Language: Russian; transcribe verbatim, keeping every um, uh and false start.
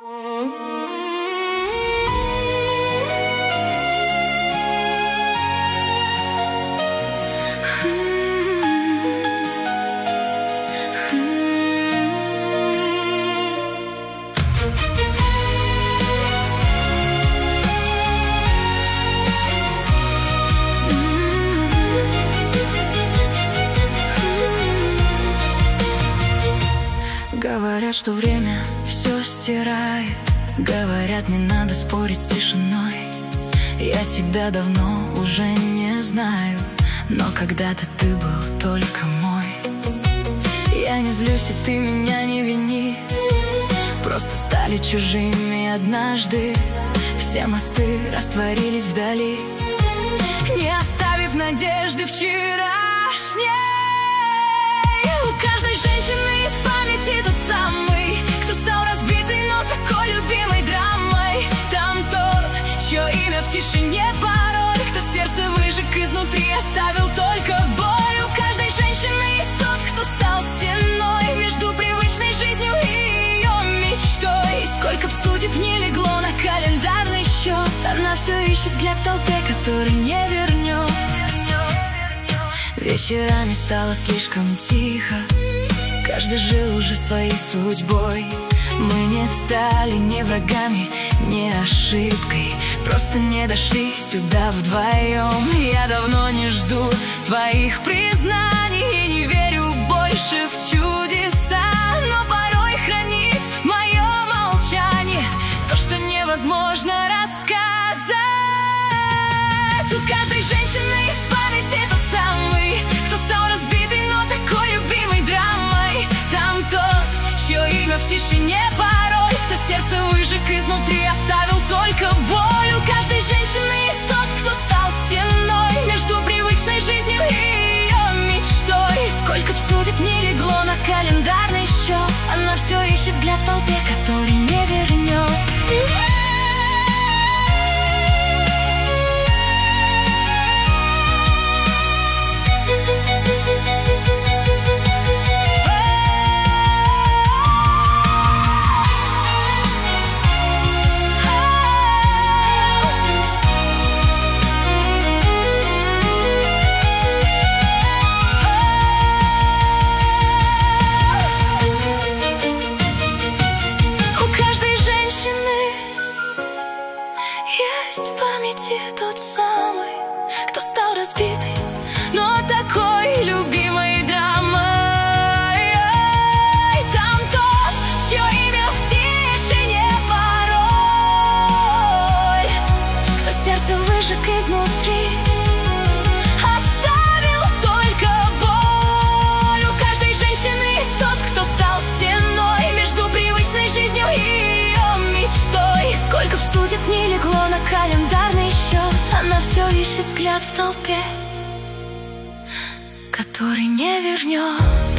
Говорят, что время все стирает. Говорят, не надо спорить с тишиной. Я тебя давно уже не знаю, но когда-то ты был только мой. Я не злюсь, и ты меня не вини. Просто стали чужими однажды. Все мосты растворились вдали, не оставив надежды вчерашней. У каждой женщины есть в памяти тот самый, кто стал разбитый, но такой любимой драмой. Там тот, чье имя в тишине пароль, кто сердце выжег изнутри, оставил только боль. У каждой женщины есть тот, кто стал стеной между привычной жизнью и ее мечтой. И сколько б судеб не легло на календарный счет, она все ищет взгляд в толпе, который не вернет. Вечерами стало слишком тихо, каждый жил уже своей судьбой. Мы не стали ни врагами, ни ошибкой, просто не дошли сюда вдвоем. Я давно не жду твоих признаний и не верю больше в чудеса, но порой хранит мое молчание то, что невозможно рассказать. У каждой женщины есть в памяти тот самый, кто стал разбитый, но такой любимой драмой. Там тот, чье имя в тишине пароль, кто сердце выжег изнутри, оставил только боль. У каждой женщины есть тот, кто стал стеной между привычной жизнью и ее мечтой. Сколько б судеб не легло на календарный счет, она все ищет взгляд в толпе, который не вернет. Есть в памяти тот самый, кто стал разбитый, но такой любимой драмой. Там тот, чье имя в тишине пароль, кто сердце выжег изнутри, оставил только боль. У каждой женщины есть тот, кто стал стеной между привычной жизнью и ее мечтой. Сколько б судеб не легло на календарный счет, она все ищет взгляд в толпе, который не вернет.